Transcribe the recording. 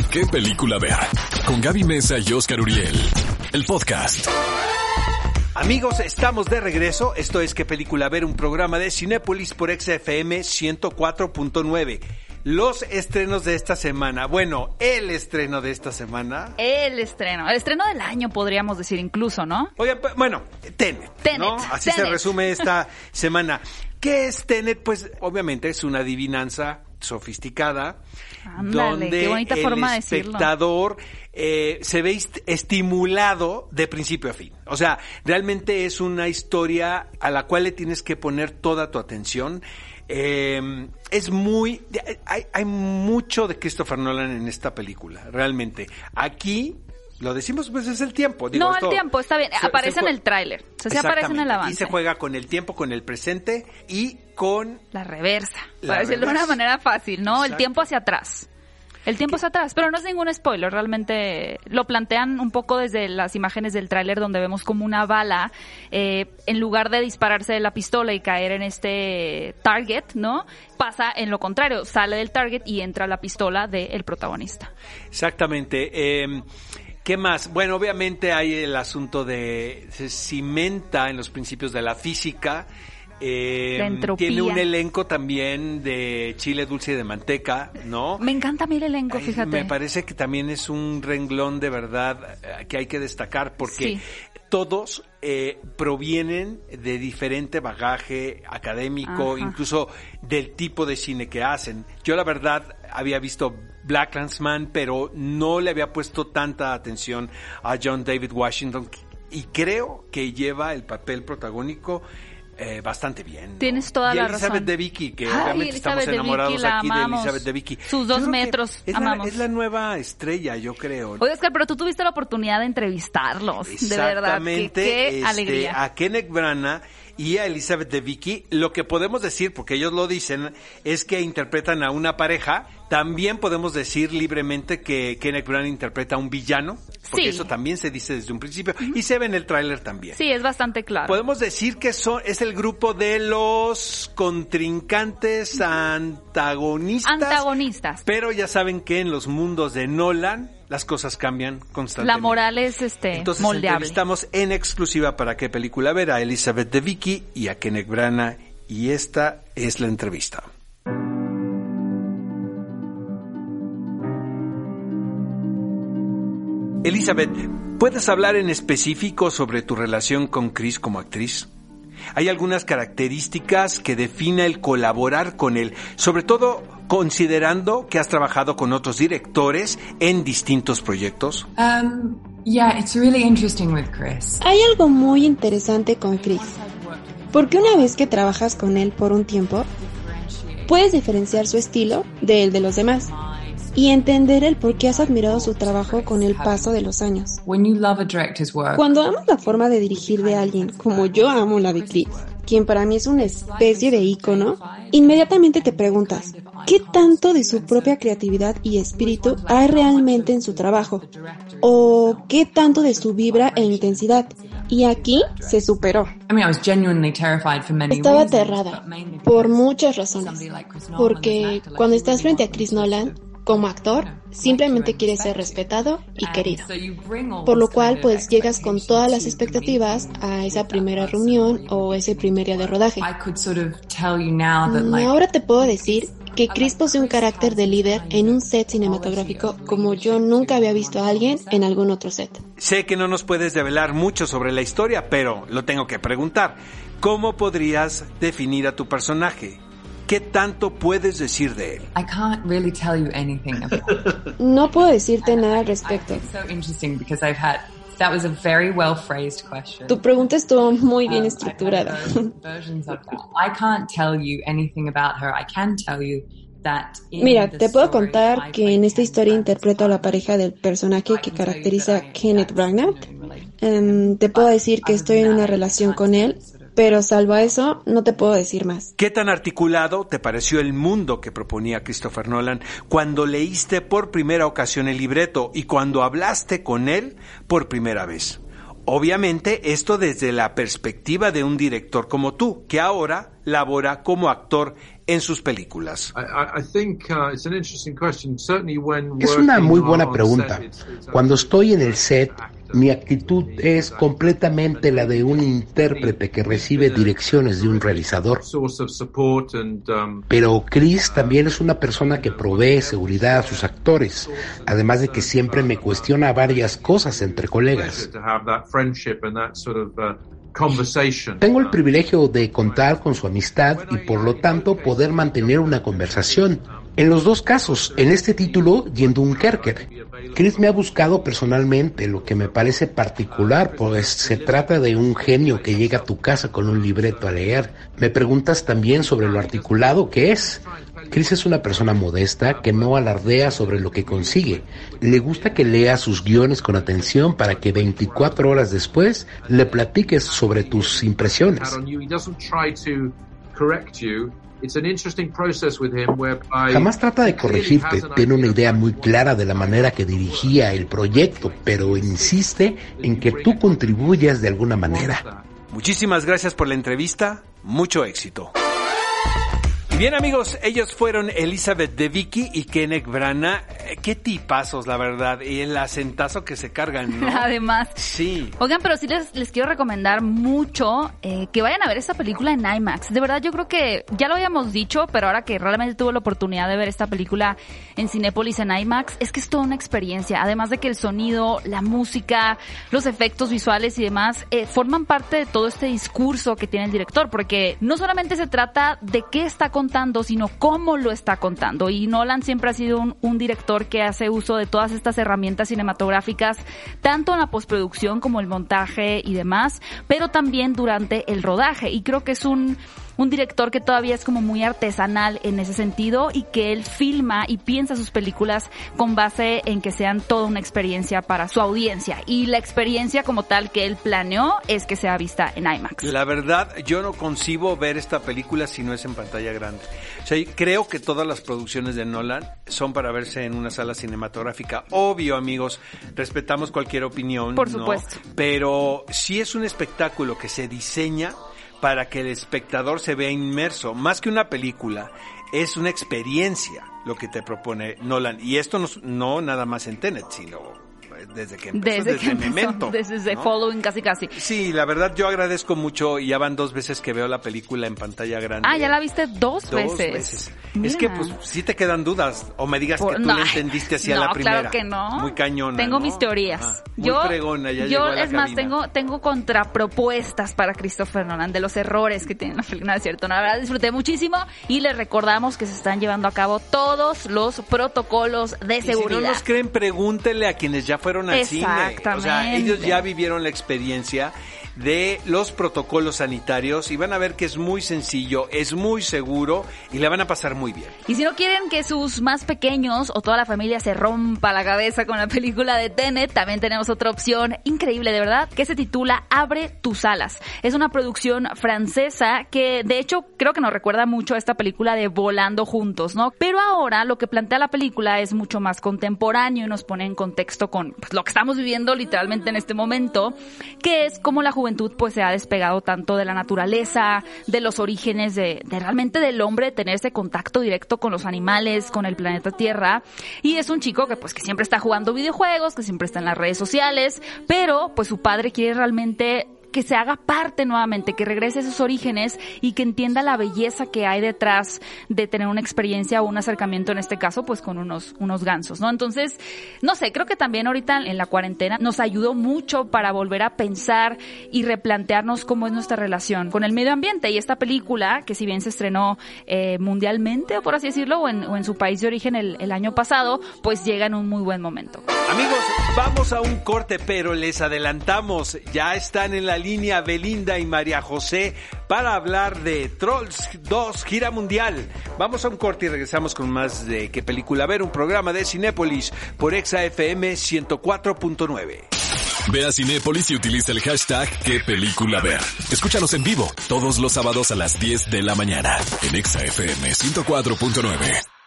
qué película ver? Con Gaby Mesa y Oscar Uriel. El podcast. Amigos, estamos de regreso. Esto es ¿Qué película ver? Un programa de Cinépolis por XFM 104.9. Los estrenos de esta semana. Bueno, el estreno de esta semana. El estreno del año podríamos decir incluso, ¿no? Oye, bueno, Tenet, ¿no? Así se resume esta semana. ¿Qué es Tenet? Pues obviamente es una adivinanza sofisticada. Ándale, donde qué bonita forma de el decirlo. espectador se ve estimulado de principio a fin. O sea, realmente es una historia a la cual le tienes que poner toda tu atención. Es muy... Hay mucho de Christopher Nolan en esta película, realmente. Aquí... Lo decimos, pues es el tiempo. Digo, no, el tiempo, está bien. Aparece en el tráiler. O sea, sí aparece en el avance. Aquí se juega con el tiempo, con el presente y con... La reversa. Para decirlo de una manera fácil, ¿no? Exacto. El tiempo hacia atrás. El tiempo hacia atrás, pero no es ningún spoiler, realmente lo plantean un poco desde las imágenes del tráiler donde vemos como una bala, en lugar de dispararse de la pistola y caer en este target, ¿no? Pasa en lo contrario, sale del target y entra la pistola del protagonista. Exactamente. ¿Qué más? Bueno, obviamente hay el asunto de... se cimenta en los principios de la física. La entropía. Tiene un elenco también de chile dulce y de manteca, ¿no? Me encanta a mí el elenco, fíjate. Me parece que también es un renglón de verdad que hay que destacar porque todos provienen de diferente bagaje académico, incluso del tipo de cine que hacen. Yo la verdad había visto BlacKkKlansman, pero no le había puesto tanta atención a John David Washington y creo que lleva el papel protagónico bastante bien, ¿no? Tienes toda la razón. Elizabeth Debicki, que obviamente estamos enamorados aquí de Elizabeth Debicki. Sus 2 metros, amamos. Es la nueva estrella, yo creo. Oye, Oscar, pero tú tuviste la oportunidad de entrevistarlos, de verdad. Qué alegría. A Kenneth Branagh y a Elizabeth Debicki, lo que podemos decir, porque ellos lo dicen, es que interpretan a una pareja. También podemos decir libremente que Kenneth Branagh interpreta a un villano, porque eso también se dice desde un principio, y se ve en el tráiler también. Sí, es bastante claro. Podemos decir que es el grupo de los contrincantes antagonistas. Pero ya saben que en los mundos de Nolan las cosas cambian constantemente. La moral es Entonces moldeable. Estamos en exclusiva para Qué película ver a Elizabeth Debicki y a Kenneth Branagh, y esta es la entrevista. Elizabeth, ¿puedes hablar en específico sobre tu relación con Chris como actriz? ¿Hay algunas características que defina el colaborar con él, sobre todo considerando que has trabajado con otros directores en distintos proyectos? It's really interesting with Chris. Hay algo muy interesante con Chris, porque una vez que trabajas con él por un tiempo, puedes diferenciar su estilo del de los demás y entender el por qué has admirado su trabajo con el paso de los años. Cuando amas la forma de dirigir de alguien, como yo amo la de Chris, quien para mí es una especie de ícono, inmediatamente te preguntas, ¿qué tanto de su propia creatividad y espíritu hay realmente en su trabajo? ¿O qué tanto de su vibra e intensidad? Y aquí se superó. Estaba aterrada, por muchas razones. Porque cuando estás frente a Chris Nolan, como actor, simplemente quieres ser respetado y querido. Por lo cual, pues llegas con todas las expectativas a esa primera reunión o ese primer día de rodaje. Ahora te puedo decir que Chris posee un carácter de líder en un set cinematográfico como yo nunca había visto a alguien en algún otro set. Sé que no nos puedes develar mucho sobre la historia, pero lo tengo que preguntar. ¿Cómo podrías definir a tu personaje? ¿Qué tanto puedes decir de él? No puedo decirte nada al respecto. Tu pregunta estuvo muy bien estructurada. Mira, te puedo contar que en esta historia interpreto a la pareja del personaje que caracteriza a Kenneth Branagh. Te puedo decir que estoy en una relación con él, pero salvo a eso, no te puedo decir más. ¿Qué tan articulado te pareció el mundo que proponía Christopher Nolan cuando leíste por primera ocasión el libreto y cuando hablaste con él por primera vez? Obviamente, esto desde la perspectiva de un director como tú, que ahora labora como actor en sus películas. Es una muy buena pregunta. Cuando estoy en el set, mi actitud es completamente la de un intérprete que recibe direcciones de un realizador. Pero Chris también es una persona que provee seguridad a sus actores, además de que siempre me cuestiona varias cosas entre colegas. Tengo el privilegio de contar con su amistad y por lo tanto poder mantener una conversación. En los dos casos, en este título y en Dunkerque, Chris me ha buscado personalmente, lo que me parece particular, pues se trata de un genio que llega a tu casa con un libreto a leer. Me preguntas también sobre lo articulado que es. Chris es una persona modesta que no alardea sobre lo que consigue. Le gusta que lea sus guiones con atención para que 24 horas después le platiques sobre tus impresiones. Jamás trata de corregirte, tiene una idea muy clara de la manera que dirigía el proyecto, pero insiste en que tú contribuyas de alguna manera. Muchísimas gracias por la entrevista, mucho éxito. Bien, amigos, ellos fueron Elizabeth Debicki y Kenneth Branagh. Qué tipazos, la verdad, y el acentazo que se cargan, ¿no? Además. Sí. Oigan, pero sí les quiero recomendar mucho que vayan a ver esta película en IMAX. De verdad, yo creo que ya lo habíamos dicho, pero ahora que realmente tuve la oportunidad de ver esta película en Cinépolis en IMAX, es que es toda una experiencia. Además de que el sonido, la música, los efectos visuales y demás forman parte de todo este discurso que tiene el director, porque no solamente se trata de qué está contando, sino cómo lo está contando. Y Nolan siempre ha sido un director que hace uso de todas estas herramientas cinematográficas, tanto en la postproducción como el montaje y demás, pero también durante el rodaje. Y creo que es un director que todavía es como muy artesanal en ese sentido y que él filma y piensa sus películas con base en que sean toda una experiencia para su audiencia. Y la experiencia como tal que él planeó es que sea vista en IMAX. La verdad, yo no concibo ver esta película si no es en pantalla grande. O sea, creo que todas las producciones de Nolan son para verse en una sala cinematográfica. Obvio, amigos, respetamos cualquier opinión. Por supuesto. ¿No? Pero sí es un espectáculo que se diseña para que el espectador se vea inmerso. Más que una película, es una experiencia lo que te propone Nolan. Y esto no nada más en Tenet, sino desde que empezó, desde Memento. Desde ¿no? Following casi. Sí, la verdad yo agradezco mucho y ya van 2 veces que veo la película en pantalla grande. Ah, ¿ya la viste 2 veces? 2 veces. Mira. Es que pues sí te quedan dudas o me digas que tú no entendiste así a la primera. No, claro que no. Muy cañona, tengo ¿no? mis teorías. Muy fregona, ya llegó a la es más, cabina. tengo contrapropuestas para Christopher Nolan de los errores que tiene la película, es cierto. La verdad disfruté muchísimo y les recordamos que se están llevando a cabo todos los protocolos de seguridad. Si no nos creen, pregúntenle a quienes ya fueron al cine. O sea, ellos ya vivieron la experiencia de los protocolos sanitarios y van a ver que es muy sencillo, es muy seguro y la van a pasar muy bien. Y si no quieren que sus más pequeños o toda la familia se rompa la cabeza con la película de Tenet, también tenemos otra opción increíble, de verdad, que se titula Abre tus alas. Es una producción francesa que, de hecho, creo que nos recuerda mucho a esta película de Volando Juntos, ¿no? Pero ahora lo que plantea la película es mucho más contemporáneo y nos pone en contexto con pues, lo que estamos viviendo literalmente en este momento, que es como la juventud pues se ha despegado tanto de la naturaleza, de los orígenes de realmente del hombre, de tener ese contacto directo con los animales, con el planeta Tierra, y es un chico que pues que siempre está jugando videojuegos, que siempre está en las redes sociales, pero pues su padre quiere realmente que se haga parte nuevamente, que regrese a sus orígenes y que entienda la belleza que hay detrás de tener una experiencia o un acercamiento, en este caso, pues con unos gansos, ¿no? Entonces, no sé, creo que también ahorita en la cuarentena nos ayudó mucho para volver a pensar y replantearnos cómo es nuestra relación con el medio ambiente. Y esta película, que si bien se estrenó mundialmente, por así decirlo, o en su país de origen el año pasado, pues llega en un muy buen momento. Amigos, vamos a un corte, pero les adelantamos, ya están en la línea Belinda y María José para hablar de Trolls 2 gira mundial. Vamos a un corte y regresamos con más de ¿Qué película ver? Un programa de Cinépolis por Exa FM 104.9. Ve a Cinépolis y utiliza el hashtag ¿Qué película ver? Escúchanos en vivo todos los sábados a las 10 de la mañana en Exa FM 104.9.